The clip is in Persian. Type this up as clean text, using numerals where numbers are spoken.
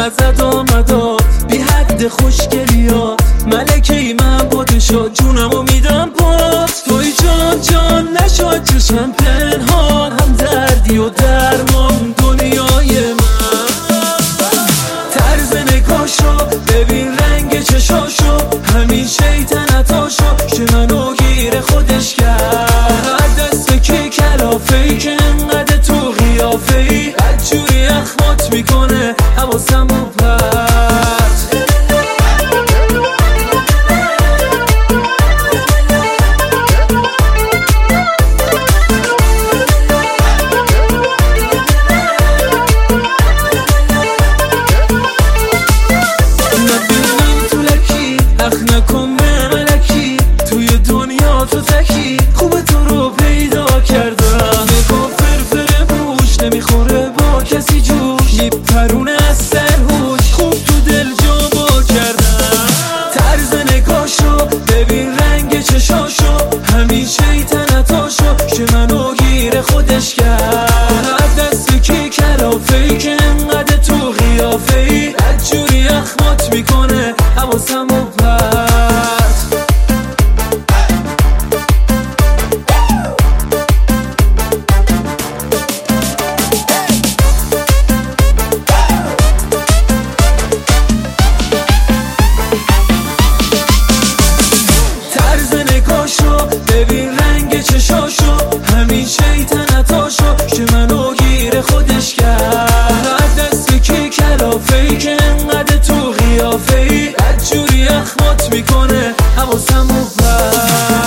از ادامدات بی حد خوشگلیا ملکه من پادشاه جونمو میدم پات توی جان جان نشد چشم پنهان هم دردی و درمان دنیای من طرز نگاشو ببین رنگ چشاشو همین شیطنتاشو که منو گیر خودش کرد دست که کلافه‌ای که انقدر تو قیافه‌ای بدجوری اخمات میکنه حواسم رو پرت نبینم تو لکی اخ نکن به ملکی توی دنیا تو تکی خوب تو رو پیدا کردم نگاه فرفر بوش نمیخوره با کسی جوش میپرونه از سرهوش خوب تو دل جا با کردم طرز نگاشو ببین رنگ چشاشو همین شیطنتاشو که منو گیر خودش کرد دست که کلافه‌ای که انقدر تو قیافه‌ای بدجوری اخمات میکنه حواسم رو پرت طرز نگاشو ببین رنگ چشاشو همین شیطنتاشو که منو گیر خودش کرد دست که کلافه‌ای که انقدر تو قیافه‌ای بدجوری اخمات میکنه حواسم رو پرت